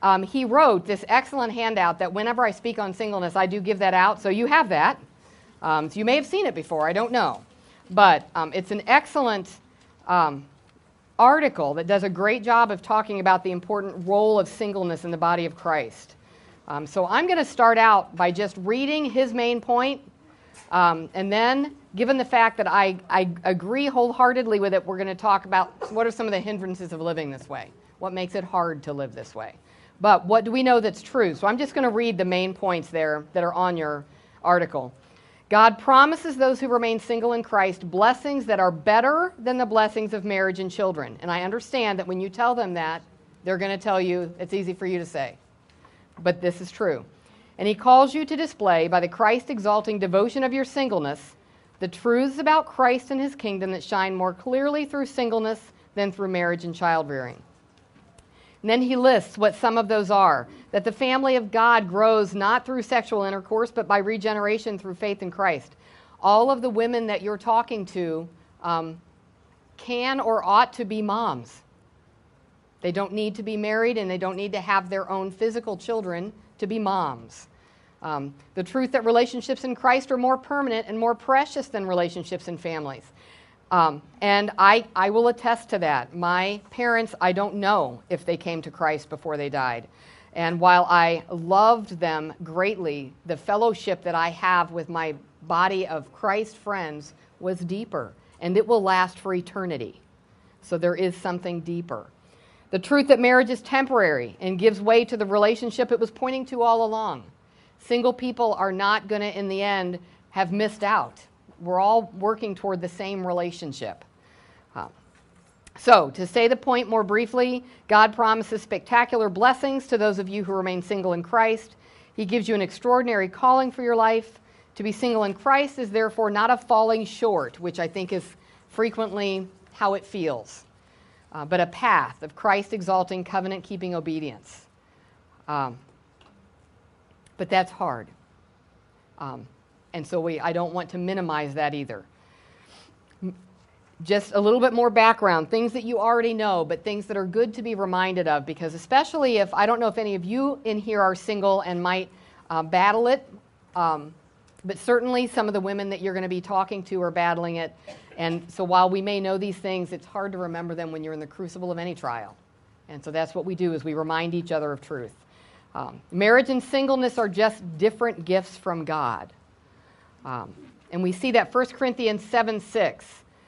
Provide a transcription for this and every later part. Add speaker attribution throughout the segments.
Speaker 1: he wrote this excellent handout that whenever I speak on singleness, I do give that out. So you have that. So you may have seen it before. I don't know. But it's an excellent article that does a great job of talking about the important role of singleness in the body of Christ. So I'm going to start out by just reading his main point, and then, given the fact that I agree wholeheartedly with it, we're going to talk about what are some of the hindrances of living this way, what makes it hard to live this way. But what do we know that's true? So I'm just going to read the main points there that are on your article. God promises those who remain single in Christ blessings that are better than the blessings of marriage and children. And I understand that when you tell them that, they're going to tell you it's easy for you to say. But this is true. And he calls you to display, by the Christ-exalting devotion of your singleness, the truths about Christ and his kingdom that shine more clearly through singleness than through marriage and child-rearing. And then he lists what some of those are. That the family of God grows not through sexual intercourse, but by regeneration through faith in Christ. All of the women that you're talking to can or ought to be moms. They don't need to be married, and they don't need to have their own physical children to be moms. The truth that relationships in Christ are more permanent and more precious than relationships in families. And I will attest to that. My parents, I don't know if they came to Christ before they died. And while I loved them greatly, the fellowship that I have with my body of Christ friends was deeper, and it will last for eternity. So there is something deeper. The truth that marriage is temporary and gives way to the relationship it was pointing to all along. Single people are not going to, in the end, have missed out. We're all working toward the same relationship. So, to say the point more briefly, God promises spectacular blessings to those of you who remain single in Christ. He gives you an extraordinary calling for your life. To be single in Christ is therefore not a falling short, which I think is frequently how it feels, but a path of Christ-exalting, covenant-keeping obedience. But that's hard. And so I don't want to minimize that either. Just a little bit more background, things that you already know, but things that are good to be reminded of, because especially if, I don't know if any of you in here are single and might battle it, but certainly some of the women that you're going to be talking to are battling it. And so while we may know these things, it's hard to remember them when you're in the crucible of any trial. And so that's what we do, is we remind each other of truth. Marriage and singleness are just different gifts from God. And we see that 1 Corinthians 7:6.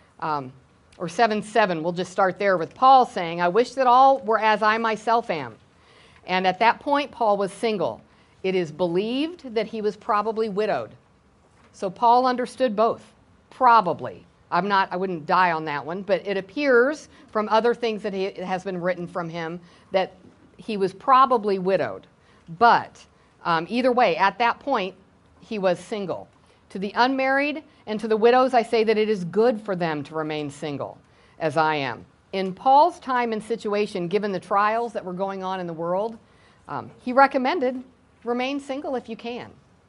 Speaker 1: Or 7:7, we'll just start there with Paul saying, I wish that all were as I myself am. And at that point, Paul was single. It is believed that he was probably widowed. So Paul understood both, probably. I wouldn't die on that one, but it appears from other things that has been written from him that he was probably widowed. But either way, at that point, he was single. To the unmarried and to the widows, I say that it is good for them to remain single, as I am. In Paul's time and situation, given the trials that were going on in the world, he recommended remain single if you can.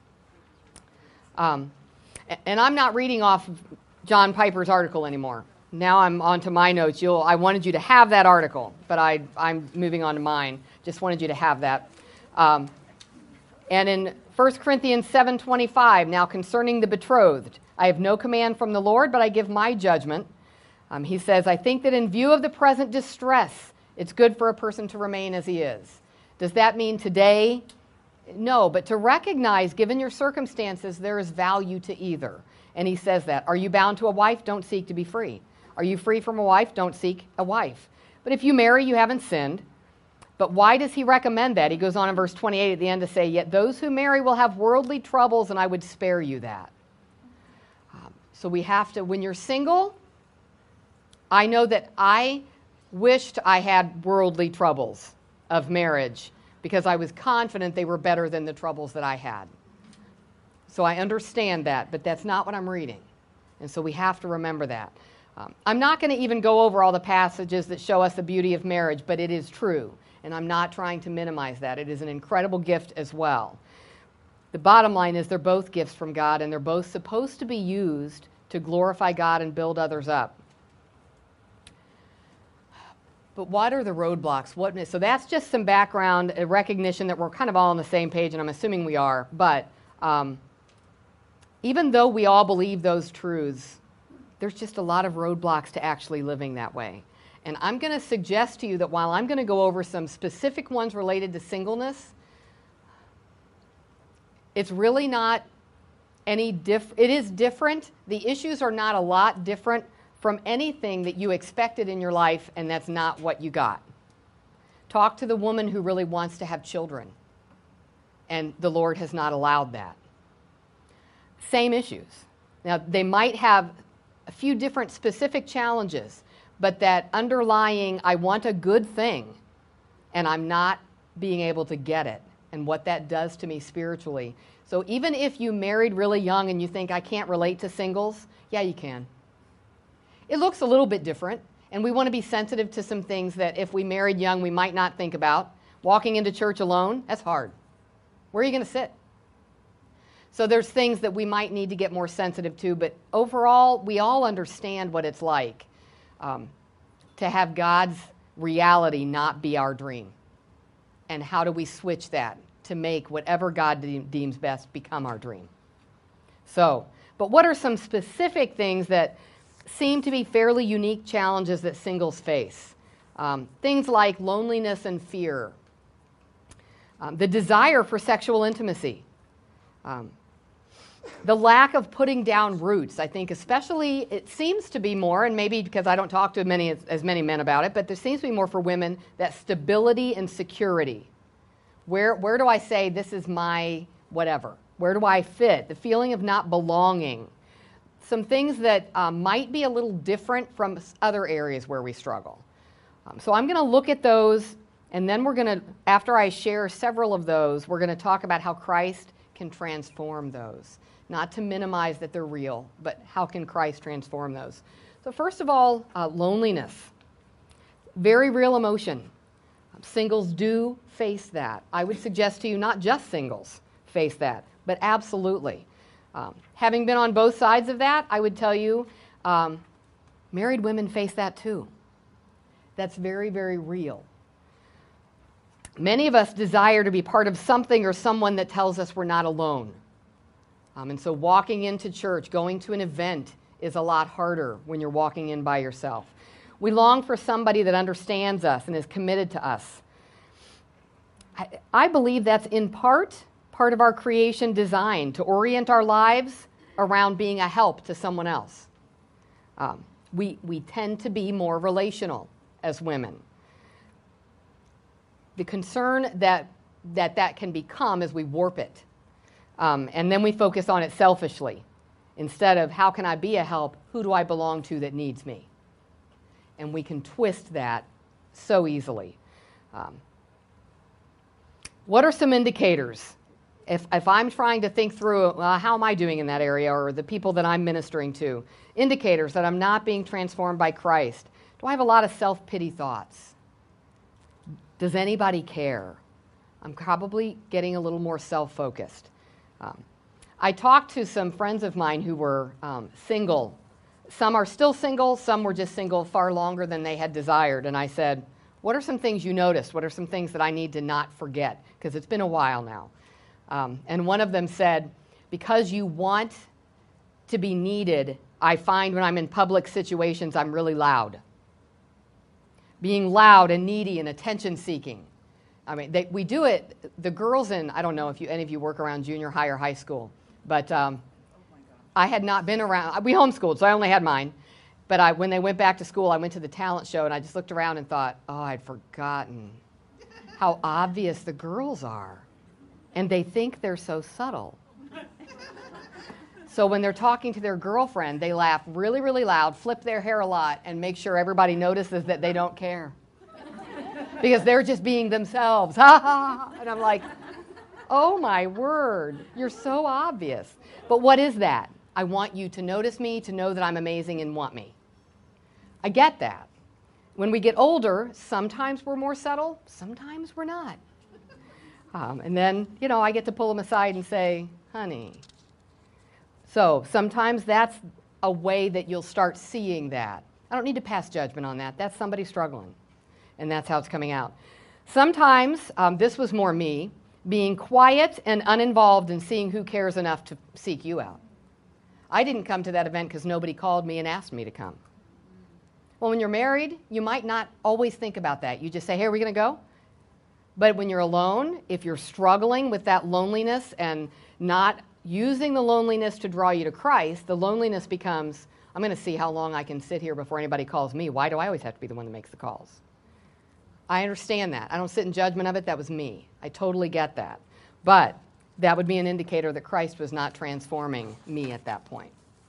Speaker 1: And I'm not reading off of John Piper's article anymore. Now I'm on to my notes. I wanted you to have that article, but I'm moving on to mine. Just wanted you to have that. And in 1 Corinthians 7:25, now concerning the betrothed, I have no command from the Lord, but I give my judgment. He says, I think that in view of the present distress, it's good for a person to remain as he is. Does that mean today? No, but to recognize, given your circumstances, there is value to either. And he says that. Are you bound to a wife? Don't seek to be free. Are you free from a wife? Don't seek a wife. But if you marry, you haven't sinned. But why does he recommend that? He goes on in verse 28 at the end to say, yet those who marry will have worldly troubles, and I would spare you that. So we have to, when you're single, I know that I wished I had worldly troubles of marriage because I was confident they were better than the troubles that I had. So I understand that, but that's not what I'm reading. And so we have to remember that. I'm not going to even go over all the passages that show us the beauty of marriage, but it is true. And I'm not trying to minimize that. It is an incredible gift as well. The bottom line is they're both gifts from God, and they're both supposed to be used to glorify God and build others up. But what are the roadblocks? So that's just some background, a recognition that we're kind of all on the same page, and I'm assuming we are. But even though we all believe those truths, there's just a lot of roadblocks to actually living that way. And I'm going to suggest to you that while I'm going to go over some specific ones related to singleness, it's really not any it is different. The issues are not a lot different from anything that you expected in your life, and that's not what you got. Talk to the woman who really wants to have children, and the Lord has not allowed that. Same issues. Now, they might have a few different specific challenges, but that underlying, I want a good thing, and I'm not being able to get it, and what that does to me spiritually. So even if you married really young and you think, I can't relate to singles, yeah, you can. It looks a little bit different, and we want to be sensitive to some things that if we married young, we might not think about. Walking into church alone, that's hard. Where are you going to sit? So there's things that we might need to get more sensitive to, but overall, we all understand what it's like to have God's reality not be our dream. And how do we switch that to make whatever God deems best become our dream? So, but what are some specific things that seem to be fairly unique challenges that singles face? Things like loneliness and fear, the desire for sexual intimacy, the lack of putting down roots. I think especially it seems to be more, and maybe because I don't talk to as many men about it, but there seems to be more for women, that stability and security. Where do I say this is my whatever? Where do I fit? The feeling of not belonging. Some things that might be a little different from other areas where we struggle. So I'm going to look at those, and then we're going to, after I share several of those, we're going to talk about how Christ can transform those. Not to minimize that they're real, but how can Christ transform those? So first of all, loneliness. Very real emotion. Singles do face that. I would suggest to you not just singles face that, but absolutely. Having been on both sides of that, I would tell you married women face that too. That's very, very real. Many of us desire to be part of something or someone that tells us we're not alone. And so walking into church, going to an event is a lot harder when you're walking in by yourself. We long for somebody that understands us and is committed to us. I believe that's in part of our creation design, to orient our lives around being a help to someone else. We tend to be more relational as women. The concern that can become is we warp it. And then we focus on it selfishly. Instead of how can I be a help, who do I belong to that needs me? And we can twist that so easily. What are some indicators? If I'm trying to think through how am I doing in that area, or the people that I'm ministering to, indicators that I'm not being transformed by Christ. Do I have a lot of self-pity thoughts? Does anybody care? I'm probably getting a little more self-focused. I talked to some friends of mine who were single. Some are still single, some were just single far longer than they had desired. And I said, what are some things you noticed? What are some things that I need to not forget? Because it's been a while now. And one of them said, because you want to be needed, I find when I'm in public situations, I'm really loud. Being loud and needy and attention-seeking. I mean, we do it, the girls in, I don't know if any of you work around junior high or high school, but I had not been around, we homeschooled, so I only had mine. But when they went back to school, I went to the talent show, and I just looked around and thought, oh, I'd forgotten how obvious the girls are. And they think they're so subtle. So when they're talking to their girlfriend, they laugh really, really loud, flip their hair a lot, and make sure everybody notices that they don't care. Because they're just being themselves. Ha ha! And I'm like, oh my word, you're so obvious. But what is that? I want you to notice me, to know that I'm amazing and want me. I get that. When we get older, sometimes we're more subtle, sometimes we're not. And then, I get to pull them aside and say, honey. So sometimes that's a way that you'll start seeing that. I don't need to pass judgment on that. That's somebody struggling. And that's how it's coming out. Sometimes, this was more me, being quiet and uninvolved in seeing who cares enough to seek you out. I didn't come to that event because nobody called me and asked me to come. Well, when you're married, you might not always think about that. You just say, hey, are we going to go? But when you're alone, if you're struggling with that loneliness and not using the loneliness to draw you to Christ, the loneliness becomes, I'm going to see how long I can sit here before anybody calls me. Why do I always have to be the one that makes the calls? I understand that. I don't sit in judgment of it. That was me. I totally get that. But that would be an indicator that Christ was not transforming me at that point.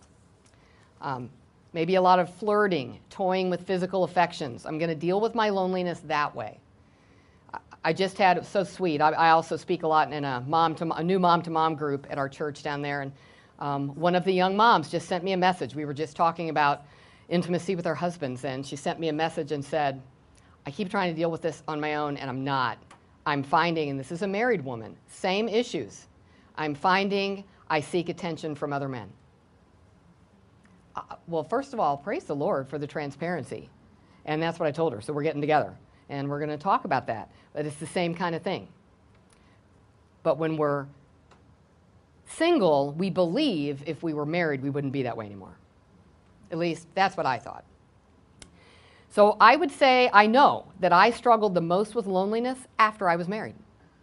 Speaker 1: Maybe a lot of flirting, toying with physical affections. I'm going to deal with my loneliness that way. I just had, it was so sweet. I also speak a lot in a new mom-to-mom group at our church down there. And one of the young moms just sent me a message. We were just talking about intimacy with our husbands. And she sent me a message and said, I keep trying to deal with this on my own, and I'm not. I'm finding, and this is a married woman, same issues. I'm finding I seek attention from other men. Well, first of all, praise the Lord for the transparency. And that's what I told her. So we're getting together, and we're going to talk about that. But it's the same kind of thing. But when we're single, we believe if we were married, we wouldn't be that way anymore. At least that's what I thought. So I would say I know that I struggled the most with loneliness after I was married.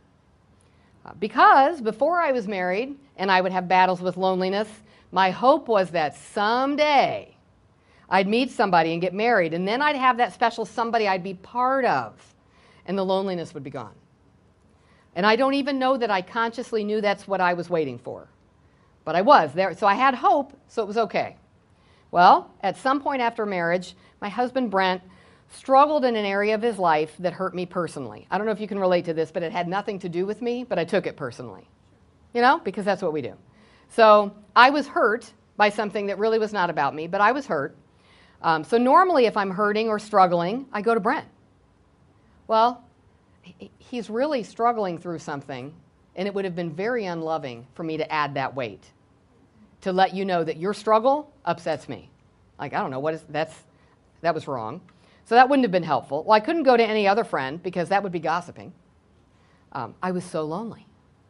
Speaker 1: Because before I was married and I would have battles with loneliness, my hope was that someday I'd meet somebody and get married, and then I'd have that special somebody I'd be part of, and the loneliness would be gone. And I don't even know that I consciously knew that's what I was waiting for. But I was there, so I had hope, so it was okay. Well, at some point after marriage, my husband Brent struggled in an area of his life that hurt me personally. I don't know if you can relate to this, but it had nothing to do with me, but I took it personally. Because that's what we do. So I was hurt by something that really was not about me, but I was hurt. So normally if I'm hurting or struggling, I go to Brent. Well, he's really struggling through something, and it would have been very unloving for me to add that weight, to let you know that your struggle upsets me. Like, I don't know, that was wrong. So that wouldn't have been helpful. Well, I couldn't go to any other friend because that would be gossiping. I was so lonely.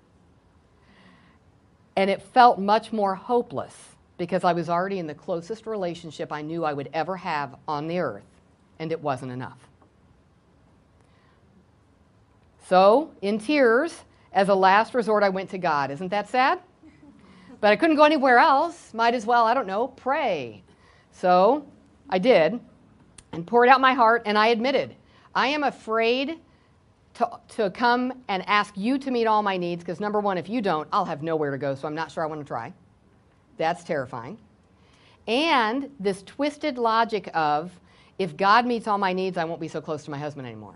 Speaker 1: And it felt much more hopeless because I was already in the closest relationship I knew I would ever have on the earth, and it wasn't enough. So, in tears, as a last resort, I went to God. Isn't that sad? But I couldn't go anywhere else. Might as well, I don't know, pray. So I did and poured out my heart, and I admitted, I am afraid to come and ask you to meet all my needs because, number one, if you don't, I'll have nowhere to go, so I'm not sure I want to try. That's terrifying. And this twisted logic of, if God meets all my needs, I won't be so close to my husband anymore.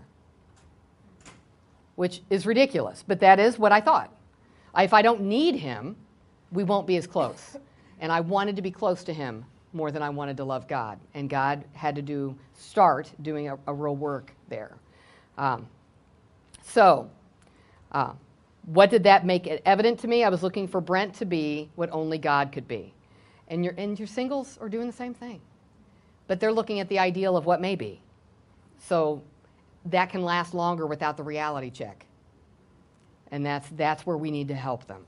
Speaker 1: Which is ridiculous, but that is what I thought. If I don't need him, we won't be as close. And I wanted to be close to him more than I wanted to love God. And God had to start doing a real work there. What did that make it evident to me? I was looking for Brent to be what only God could be. And your singles are doing the same thing. But they're looking at the ideal of what may be. So that can last longer without the reality check. And that's where we need to help them.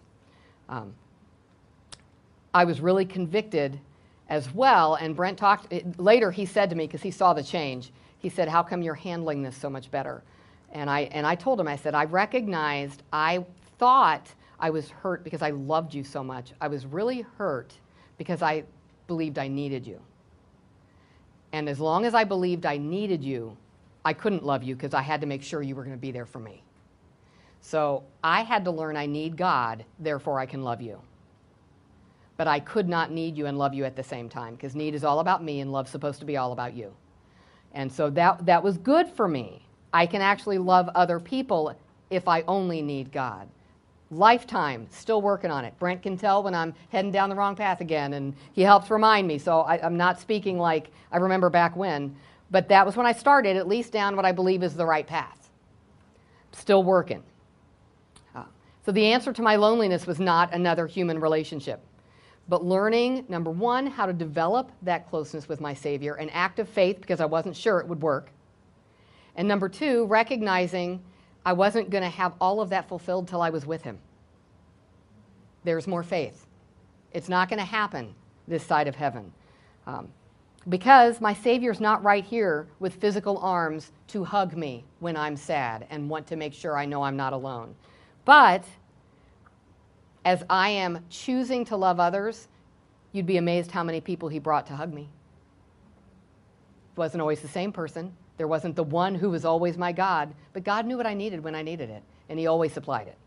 Speaker 1: I was really convicted as well, and Brent talked, later he said to me, because he saw the change, he said, how come you're handling this so much better? And I told him, I said, I recognized, I thought I was hurt because I loved you so much. I was really hurt because I believed I needed you. And as long as I believed I needed you, I couldn't love you because I had to make sure you were going to be there for me. So I had to learn I need God, therefore I can love you. But I could not need you and love you at the same time because need is all about me and love's supposed to be all about you. And so that was good for me. I can actually love other people if I only need God. Lifetime, still working on it. Brent can tell when I'm heading down the wrong path again, and he helps remind me. So I'm not speaking like I remember back when, but that was when I started, at least down what I believe is the right path. Still working. So the answer to my loneliness was not another human relationship, but learning, number one, how to develop that closeness with my Savior, an act of faith because I wasn't sure it would work. And number two, recognizing I wasn't going to have all of that fulfilled till I was with him. There's more faith. It's not going to happen this side of heaven. Because my Savior's not right here with physical arms to hug me when I'm sad and want to make sure I know I'm not alone. But as I am choosing to love others, you'd be amazed how many people he brought to hug me. It wasn't always the same person. There wasn't the one who was always my God, but God knew what I needed when I needed it, and he always supplied it.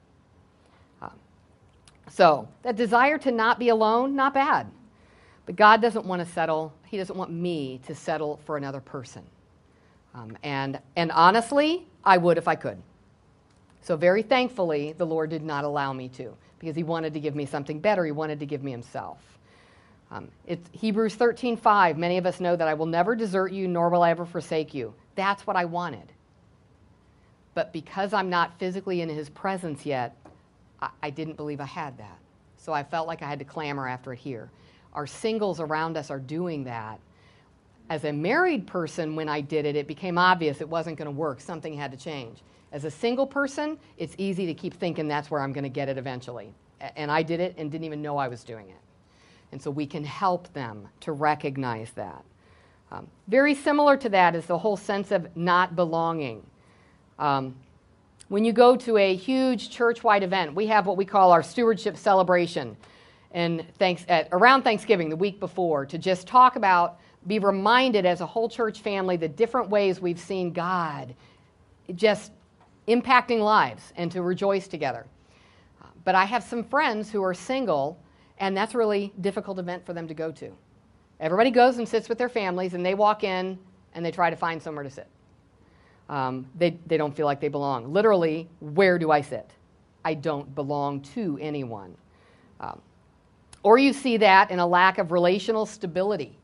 Speaker 1: So that desire to not be alone, not bad. But God doesn't want to settle. He doesn't want me to settle for another person. And honestly, I would if I could. So very thankfully, the Lord did not allow me to, because he wanted to give me something better. He wanted to give me himself. It's Hebrews 13:5. Many of us know that I will never desert you, nor will I ever forsake you. That's what I wanted. But because I'm not physically in his presence yet, I didn't believe I had that. So I felt like I had to clamor after it here. Our singles around us are doing that. As a married person, when I did it, it became obvious it wasn't going to work. Something had to change. As a single person, it's easy to keep thinking that's where I'm going to get it eventually. And I did it and didn't even know I was doing it. And so we can help them to recognize that. Very similar to that is the whole sense of not belonging. When you go to a huge church-wide event, we have what we call our stewardship celebration and around Thanksgiving, the week before, to just talk about, be reminded as a whole church family the different ways we've seen God just impacting lives and to rejoice together. But I have some friends who are single, and that's a really difficult event for them to go to. Everybody goes and sits with their families, and they walk in and they try to find somewhere to sit. They don't feel like they belong. Literally, where do I sit? I don't belong to anyone. Or you see that in a lack of relational stability.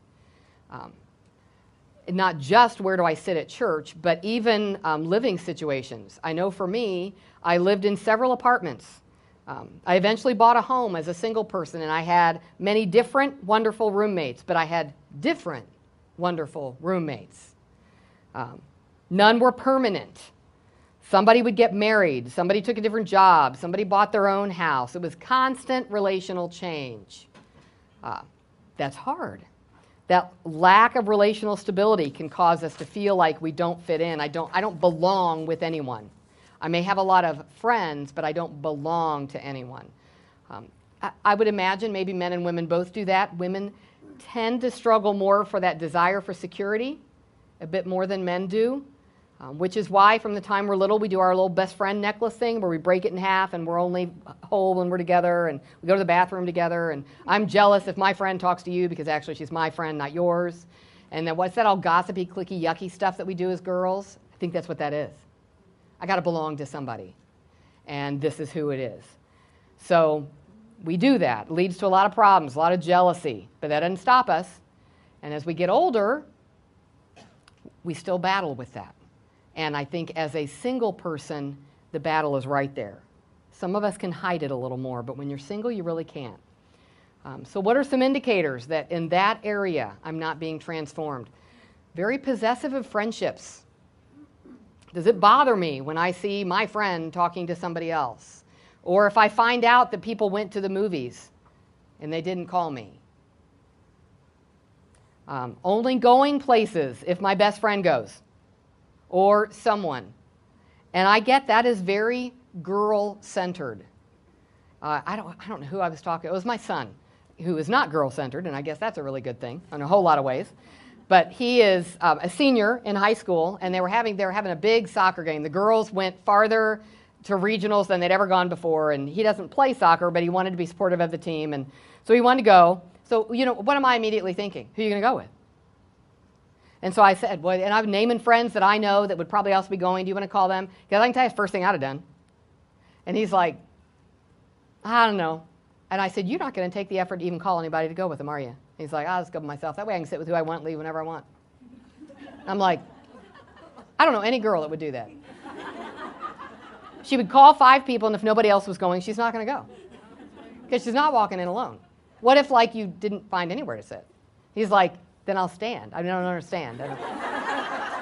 Speaker 1: Not just where do I sit at church, but even living situations. I know for me, I lived in several apartments. I eventually bought a home as a single person, and I had many different wonderful roommates, but I had different wonderful roommates. None were permanent. Somebody would get married, somebody took a different job, somebody bought their own house. It was constant relational change. That's hard. That lack of relational stability can cause us to feel like we don't fit in. I don't belong with anyone. I may have a lot of friends, but I don't belong to anyone. I would imagine maybe men and women both do that. Women tend to struggle more for that desire for security, a bit more than men do, which is why from the time we're little we do our little best friend necklace thing where we break it in half and we're only whole when we're together, and we go to the bathroom together, and I'm jealous if my friend talks to you because actually she's my friend, not yours. And then what's that all gossipy, cliquey, yucky stuff that we do as girls? I think that's what that is. I got to belong to somebody, and this is who it is. So we do that. It leads to a lot of problems, a lot of jealousy, but that doesn't stop us. And as we get older, we still battle with that. And I think as a single person, the battle is right there. Some of us can hide it a little more, but when you're single, you really can't. So what are some indicators that in that area I'm not being transformed? Very possessive of friendships. Does it bother me when I see my friend talking to somebody else? Or if I find out that people went to the movies and they didn't call me? Only going places if my best friend goes or someone. And I get that is very girl-centered. I don't know who I was talking to. It was my son, who is not girl-centered, and I guess that's a really good thing in a whole lot of ways. But he is a senior in high school, and they were having a big soccer game. The girls went farther to regionals than they'd ever gone before, and he doesn't play soccer, but he wanted to be supportive of the team, and so he wanted to go. So, what am I immediately thinking? Who are you going to go with? And so I said, well, and I'm naming friends that I know that would probably also be going. Do you want to call them? Because I can tell you the first thing I'd have done. And he's like, I don't know. And I said, you're not going to take the effort to even call anybody to go with them, are you? He's like, I'll just go by myself. That way I can sit with who I want, leave whenever I want. I'm like, I don't know any girl that would do that. She would call 5 people, and if nobody else was going, she's not going to go. Because she's not walking in alone. What if, you didn't find anywhere to sit? He's like, then I'll stand. I don't understand.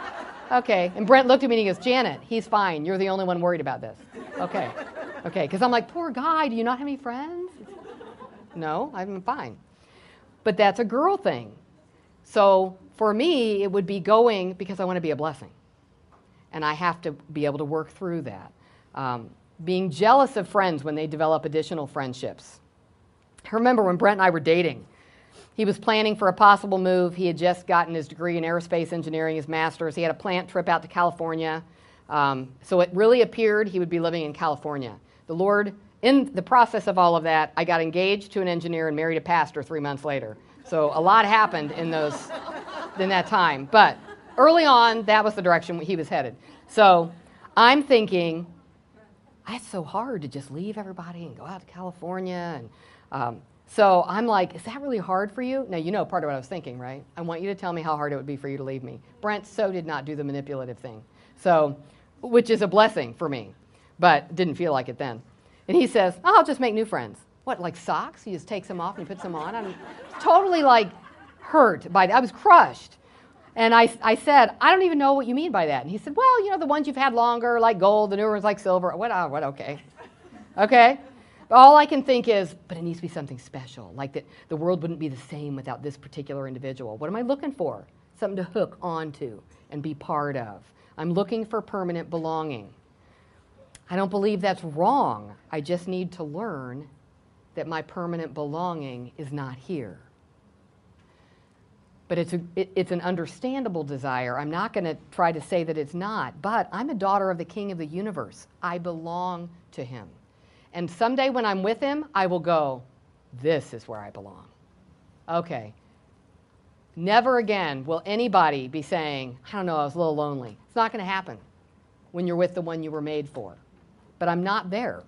Speaker 1: Okay. And Brent looked at me and he goes, Janet, he's fine. You're the only one worried about this. Okay. Okay. Because I'm like, poor guy, do you not have any friends? No, I'm fine. But that's a girl thing. So for me, it would be going because I want to be a blessing. And I have to be able to work through that. Being jealous of friends when they develop additional friendships. I remember when Brent and I were dating, he was planning for a possible move. He had just gotten his degree in aerospace engineering, his master's. He had a plant trip out to California. So it really appeared he would be living in California. The Lord, in the process of all of that, I got engaged to an engineer and married a pastor 3 months later. So a lot happened in that time. But early on, that was the direction he was headed. So I'm thinking, it's so hard to just leave everybody and go out to California. And so I'm like, is that really hard for you? Now, you know part of what I was thinking, right? I want you to tell me how hard it would be for you to leave me. Brent did not do the manipulative thing, so, which is a blessing for me, but didn't feel like it then. And he says, I'll just make new friends. What, like socks? He just takes them off and he puts them on? I'm totally like hurt by that. I was crushed. And I said, I don't even know what you mean by that. And he said, well, you know, the ones you've had longer, like gold, the newer ones like silver. What, okay. Okay? But all I can think is, but it needs to be something special, like that the world wouldn't be the same without this particular individual. What am I looking for? Something to hook onto and be part of. I'm looking for permanent belonging. I don't believe that's wrong. I just need to learn that my permanent belonging is not here. But it's an understandable desire. I'm not going to try to say that it's not. But I'm a daughter of the King of the universe. I belong to him. And someday when I'm with him, I will go, this is where I belong. Okay. Never again will anybody be saying, I don't know, I was a little lonely. It's not going to happen when you're with the one you were made for. But I'm not there.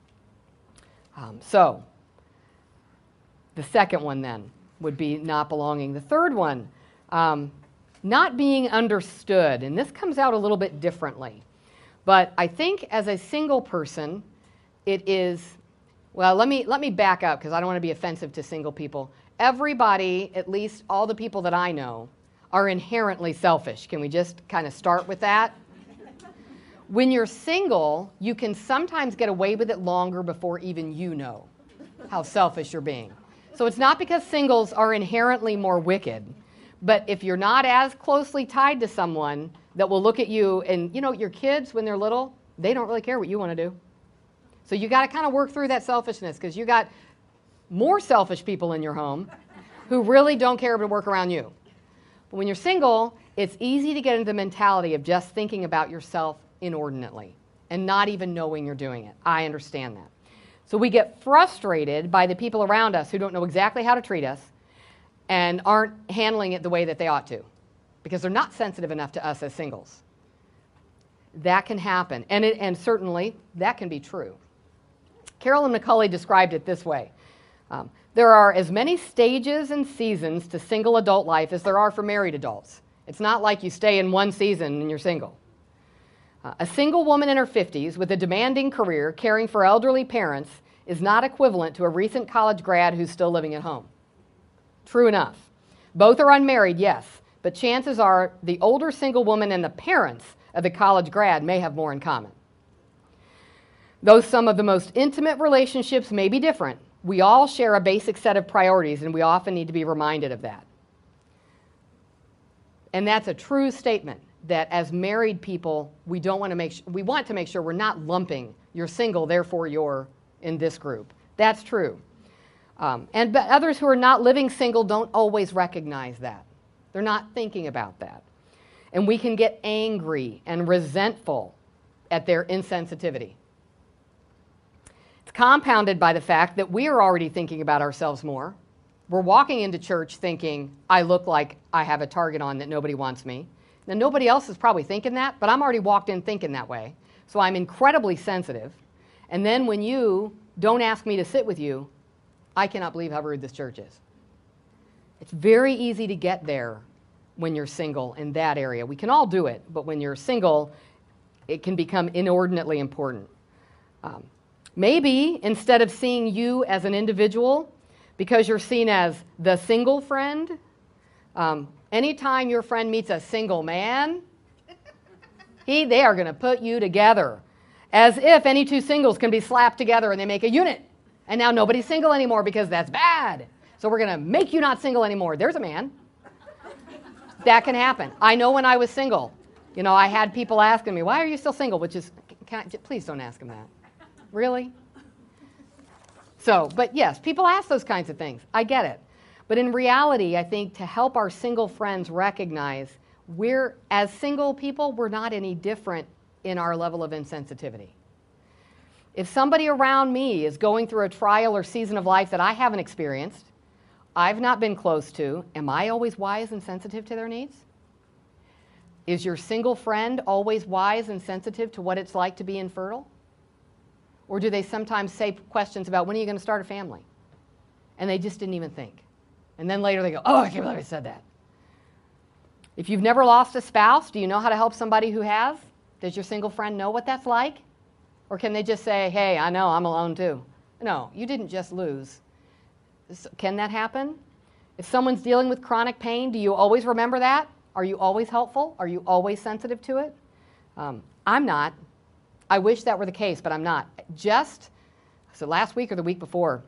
Speaker 1: So the second one then would be not belonging. The third one, not being understood. And this comes out a little bit differently. But I think as a single person, it is, well, let me back up because I don't want to be offensive to single people. Everybody, at least all the people that I know, are inherently selfish. Can we just kind of start with that? When you're single, you can sometimes get away with it longer before even you know how selfish you're being. So it's not because singles are inherently more wicked, but if you're not as closely tied to someone that will look at you, and you know, your kids, when they're little, they don't really care what you want to do. So you got to kind of work through that selfishness because you got more selfish people in your home who really don't care to work around you. But when you're single, it's easy to get into the mentality of just thinking about yourself inordinately and not even knowing you're doing it. I understand that. So we get frustrated by the people around us who don't know exactly how to treat us and aren't handling it the way that they ought to because they're not sensitive enough to us as singles. That can happen, and certainly that can be true. Carolyn McCulley described it this way. There are as many stages and seasons to single adult life as there are for married adults. It's not like you stay in one season and you're single. A single woman in her 50s with a demanding career caring for elderly parents is not equivalent to a recent college grad who's still living at home. True enough. Both are unmarried, yes, but chances are the older single woman and the parents of the college grad may have more in common. Though some of the most intimate relationships may be different, we all share a basic set of priorities, and we often need to be reminded of that. And that's a true statement. That as married people, we want to make sure we're not lumping you're single, therefore you're in this group. That's true. But others who are not living single don't always recognize that. They're not thinking about that. And we can get angry and resentful at their insensitivity. It's compounded by the fact that we are already thinking about ourselves more. We're walking into church thinking, I look like I have a target on that nobody wants me. Now, nobody else is probably thinking that, but I'm already walked in thinking that way. So I'm incredibly sensitive. And then when you don't ask me to sit with you, I cannot believe how rude this church is. It's very easy to get there when you're single in that area. We can all do it, but when you're single, it can become inordinately important. Maybe instead of seeing you as an individual, because you're seen as the single friend, anytime your friend meets a single man, They are going to put you together. As if any two singles can be slapped together and they make a unit. And now nobody's single anymore because that's bad. So we're going to make you not single anymore. There's a man. That can happen. I know when I was single, I had people asking me, why are you still single? Which is, please don't ask them that. Really? So, but yes, people ask those kinds of things. I get it. But in reality, I think to help our single friends recognize as single people, we're not any different in our level of insensitivity. If somebody around me is going through a trial or season of life that I haven't experienced, I've not been close to, am I always wise and sensitive to their needs? Is your single friend always wise and sensitive to what it's like to be infertile? Or do they sometimes say questions about, when are you going to start a family? And they just didn't even think. And then later they go, oh, I can't believe I said that. If you've never lost a spouse, do you know how to help somebody who has? Does your single friend know what that's like? Or can they just say, hey, I know, I'm alone too? No, you didn't just lose. Can that happen? If someone's dealing with chronic pain, do you always remember that? Are you always helpful? Are you always sensitive to it? I'm not. I wish that were the case, but I'm not. So last week or the week before,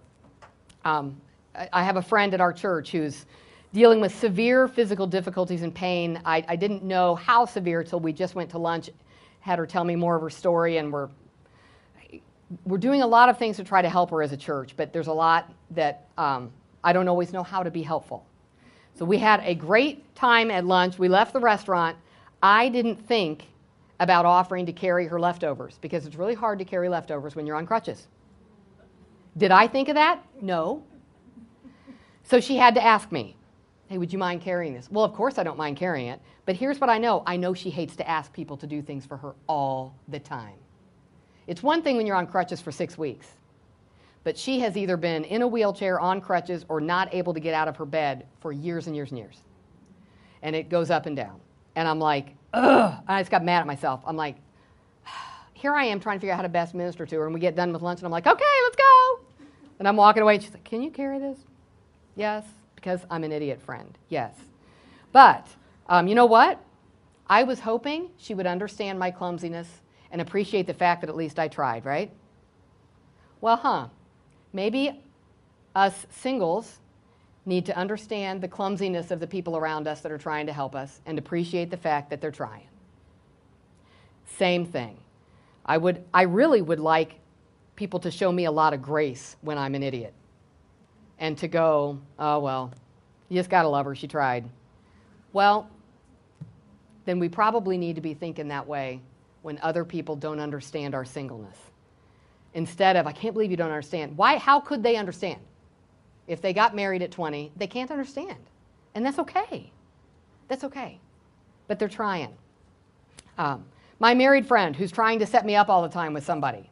Speaker 1: I have a friend at our church who's dealing with severe physical difficulties and pain. I didn't know how severe till we just went to lunch, had her tell me more of her story, and we're doing a lot of things to try to help her as a church, but there's a lot that I don't always know how to be helpful. So we had a great time at lunch. We left the restaurant. I didn't think about offering to carry her leftovers because it's really hard to carry leftovers when you're on crutches. Did I think of that? No. So she had to ask me, hey, would you mind carrying this? Well, of course I don't mind carrying it, but here's what I know. I know she hates to ask people to do things for her all the time. It's one thing when you're on crutches for 6 weeks, but she has either been in a wheelchair, on crutches, or not able to get out of her bed for years and years and years. And it goes up and down. And I'm like, ugh. I just got mad at myself. I'm like, here I am trying to figure out how to best minister to her, and we get done with lunch, and I'm like, okay, let's go. And I'm walking away, and she's like, can you carry this? Yes, because I'm an idiot friend. Yes. But you know what? I was hoping she would understand my clumsiness and appreciate the fact that at least I tried, right? Well, maybe us singles need to understand the clumsiness of the people around us that are trying to help us and appreciate the fact that they're trying. Same thing. I really would like people to show me a lot of grace when I'm an idiot and to go, oh, well, you just got to love her. She tried. Well, then we probably need to be thinking that way when other people don't understand our singleness. Instead of, I can't believe you don't understand. Why? How could they understand? If they got married at 20, they can't understand. And that's okay. That's okay. But they're trying. My married friend who's trying to set me up all the time with somebody.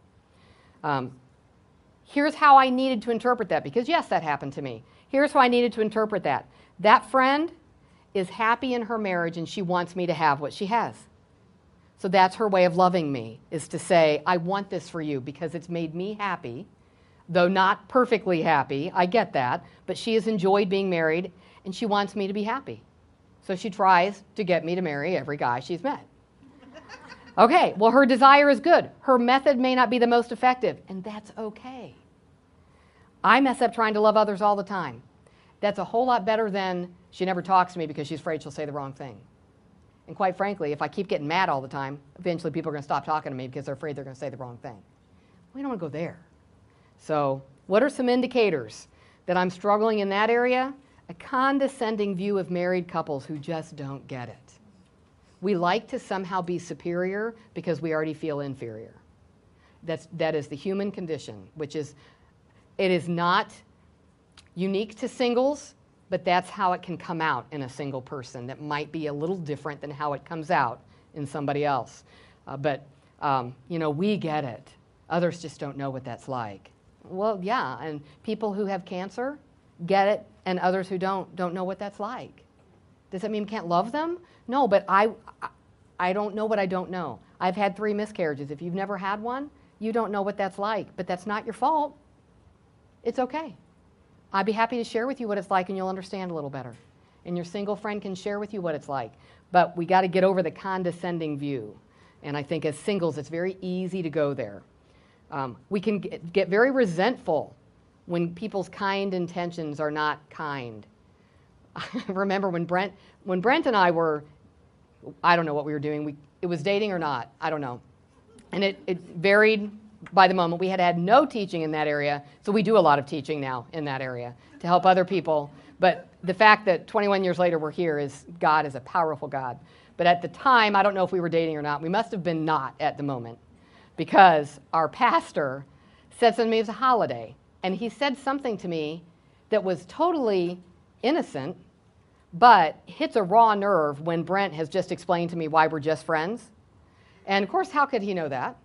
Speaker 1: Here's how I needed to interpret that, because yes, that happened to me. Here's how I needed to interpret that. That friend is happy in her marriage and she wants me to have what she has. So that's her way of loving me, is to say, I want this for you because it's made me happy, though not perfectly happy. I get that. But she has enjoyed being married and she wants me to be happy. So she tries to get me to marry every guy she's met. Okay, well, her desire is good. Her method may not be the most effective, and that's okay. I mess up trying to love others all the time. That's a whole lot better than she never talks to me because she's afraid she'll say the wrong thing. And quite frankly, if I keep getting mad all the time, eventually people are going to stop talking to me because they're afraid they're going to say the wrong thing. We don't want to go there. So what are some indicators that I'm struggling in that area? A condescending view of married couples who just don't get it. We like to somehow be superior because we already feel inferior. That is the human condition, which is, it is not unique to singles, but that's how it can come out in a single person. That might be a little different than how it comes out in somebody else. We get it. Others just don't know what that's like. Well, yeah, and people who have cancer get it, and others who don't know what that's like. Does that mean we can't love them? No, but I don't know what I don't know. I've had 3 miscarriages. If you've never had one, you don't know what that's like. But that's not your fault. It's okay. I'd be happy to share with you what it's like and you'll understand a little better. And your single friend can share with you what it's like. But we got to get over the condescending view. And I think as singles, it's very easy to go there. We can get very resentful when people's kind intentions are not kind. I remember when Brent and I were, I don't know what we were doing. It was dating or not, I don't know. And it varied by the moment. We had no teaching in that area, so we do a lot of teaching now in that area to help other people. But the fact that 21 years later we're here is God is a powerful God. But at the time, I don't know if we were dating or not. We must have been not at the moment, because our pastor said something to me. It was a holiday, and he said something to me that was totally innocent, but hits a raw nerve when Brent has just explained to me why we're just friends. And of course, how could he know that?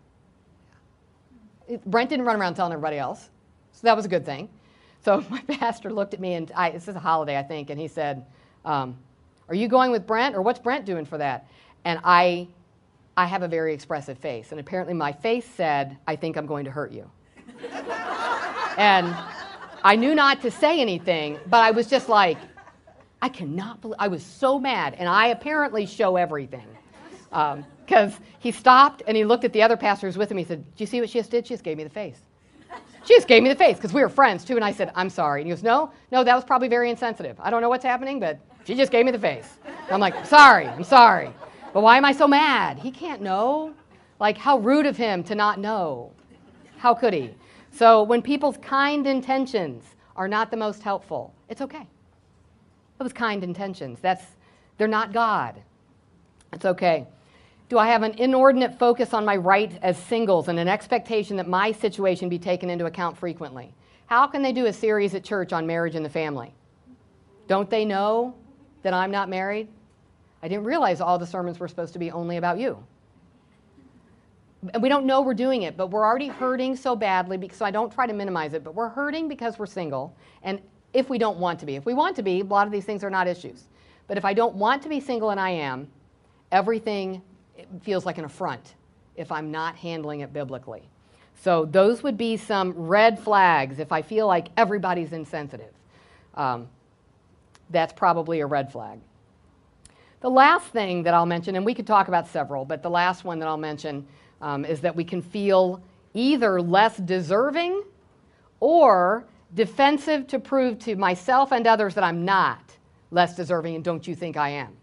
Speaker 1: Brent didn't run around telling everybody else, so that was a good thing. So my pastor looked at me, and this is a holiday, I think, and he said, are you going with Brent, or what's Brent doing for that? And I have a very expressive face, and apparently my face said, I think I'm going to hurt you. And I knew not to say anything, but I was just like, I cannot believe, I was so mad, and I apparently show everything. Because he stopped, and he looked at the other pastors with him. He said, do you see what she just did? She just gave me the face. She just gave me the face, because we were friends, too. And I said, I'm sorry. And he goes, no, that was probably very insensitive. I don't know what's happening, but she just gave me the face. And I'm like, I'm sorry. But why am I so mad? He can't know. Like, how rude of him to not know. How could he? So when people's kind intentions are not the most helpful, it's okay. It was kind intentions. They're not God. It's okay. Do I have an inordinate focus on my right as singles and an expectation that my situation be taken into account frequently? How can they do a series at church on marriage and the family? Don't they know that I'm not married? I didn't realize all the sermons were supposed to be only about you. And we don't know we're doing it, but we're already hurting so badly, because I don't try to minimize it, but we're hurting because we're single, and if we don't want to be. If we want to be, a lot of these things are not issues. But if I don't want to be single and I am, everything feels like an affront if I'm not handling it biblically. So those would be some red flags if I feel like everybody's insensitive. That's probably a red flag. The last thing that I'll mention, and we could talk about several, but the last one that I'll mention is that we can feel either less deserving or defensive to prove to myself and others that I'm not less deserving, and don't you think I am?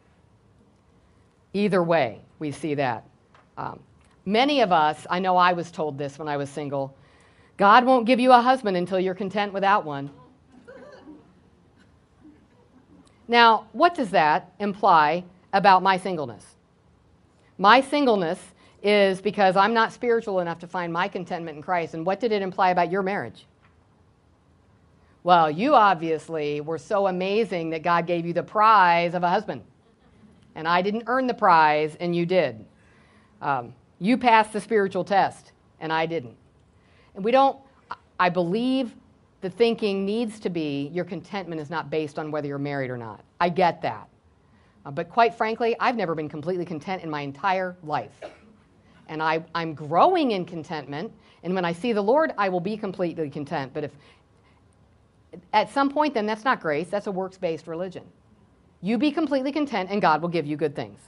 Speaker 1: Either way, we see that. Many of us, I know I was told this when I was single, God won't give you a husband until you're content without one. Now, what does that imply about my singleness? My singleness is because I'm not spiritual enough to find my contentment in Christ. And what did it imply about your marriage? Well, you obviously were so amazing that God gave you the prize of a husband. And I didn't earn the prize, and you did. You passed the spiritual test, and I didn't. And I believe the thinking needs to be your contentment is not based on whether you're married or not. I get that. But quite frankly, I've never been completely content in my entire life. And I'm growing in contentment, and when I see the Lord, I will be completely content. But if at some point, then that's not grace, that's a works-based religion. You be completely content, and God will give you good things.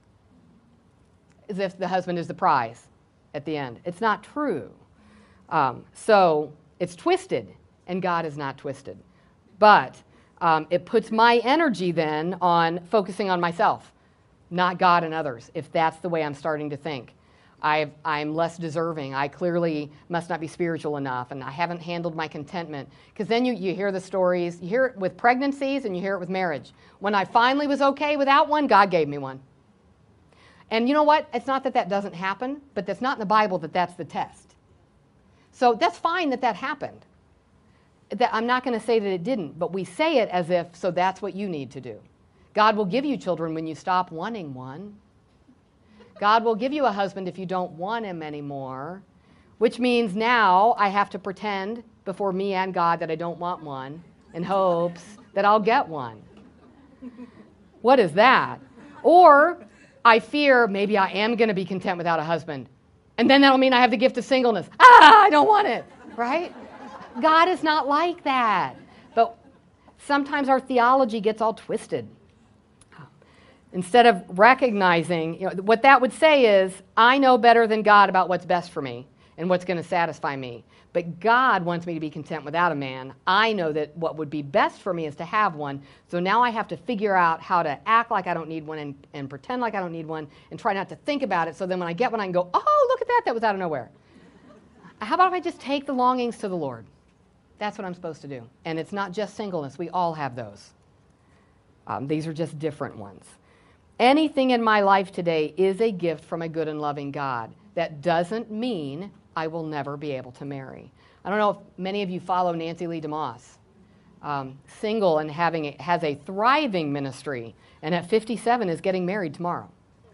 Speaker 1: As if the husband is the prize at the end. It's not true. So it's twisted, and God is not twisted. But it puts my energy then on focusing on myself, not God and others, if that's the way I'm starting to think. I'm less deserving. I clearly must not be spiritual enough, and I haven't handled my contentment. Because then you hear the stories. You hear it with pregnancies, and you hear it with marriage. When I finally was okay without one, God gave me one. And you know what? It's not that doesn't happen, but that's not in the Bible that that's the test. So that's fine that happened. I'm not going to say that it didn't, but we say it as if, so that's what you need to do. God will give you children when you stop wanting one. God will give you a husband if you don't want him anymore, which means now I have to pretend before me and God that I don't want one in hopes that I'll get one. What is that? Or I fear maybe I am going to be content without a husband, and then that'll mean I have the gift of singleness. I don't want it, right? God is not like that. But sometimes our theology gets all twisted. Instead of recognizing, what that would say is, I know better than God about what's best for me and what's going to satisfy me. But God wants me to be content without a man. I know that what would be best for me is to have one. So now I have to figure out how to act like I don't need one and pretend like I don't need one and try not to think about it. So then when I get one, I can go, oh, look at that. That was out of nowhere. How about if I just take the longings to the Lord? That's what I'm supposed to do. And it's not just singleness. We all have those. These are just different ones. Anything in my life today is a gift from a good and loving God. That doesn't mean I will never be able to marry. I don't know if many of you follow Nancy Lee DeMoss. Single and has a thriving ministry, and at 57 is getting married tomorrow.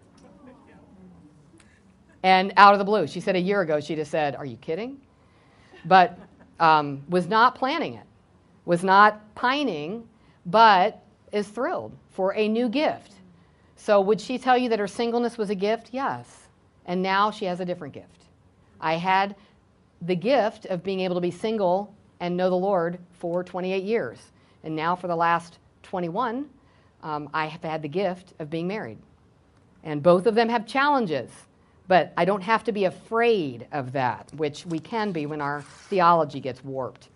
Speaker 1: And out of the blue, she said a year ago, she just said, are you kidding? But was not planning it, was not pining, but is thrilled for a new gift. So would she tell you that her singleness was a gift? Yes. And now she has a different gift. I had the gift of being able to be single and know the Lord for 28 years. And now for the last 21, I have had the gift of being married. And both of them have challenges, but I don't have to be afraid of that, which we can be when our theology gets warped.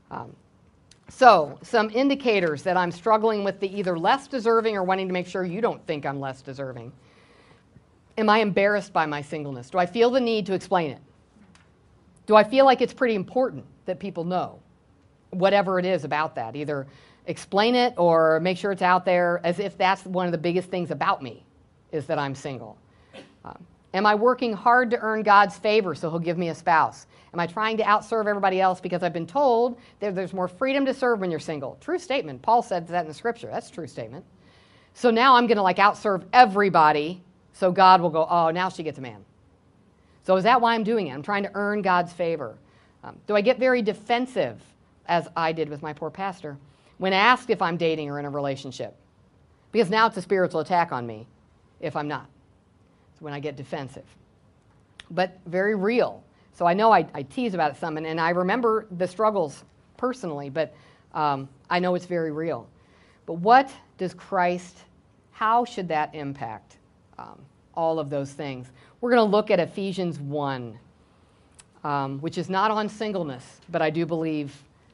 Speaker 1: So, some indicators that I'm struggling with the either less deserving or wanting to make sure you don't think I'm less deserving. Am I embarrassed by my singleness? Do I feel the need to explain it? Do I feel like it's pretty important that people know whatever it is about that? Either explain it or make sure it's out there as if that's one of the biggest things about me, is that I'm single. Am I working hard to earn God's favor so he'll give me a spouse? Am I trying to outserve everybody else because I've been told that there's more freedom to serve when you're single? True statement. Paul said that in the scripture. That's a true statement. So now I'm going to outserve everybody so God will go, oh, now she gets a man. So is that why I'm doing it? I'm trying to earn God's favor. Do I get very defensive, as I did with my poor pastor, when asked if I'm dating or in a relationship? Because now it's a spiritual attack on me if I'm not. It's when I get defensive. But very real. So I know I tease about it some, and I remember the struggles personally, but I know it's very real. But what does Christ, how should that impact all of those things? We're going to look at Ephesians 1, which is not on singleness, but I do believe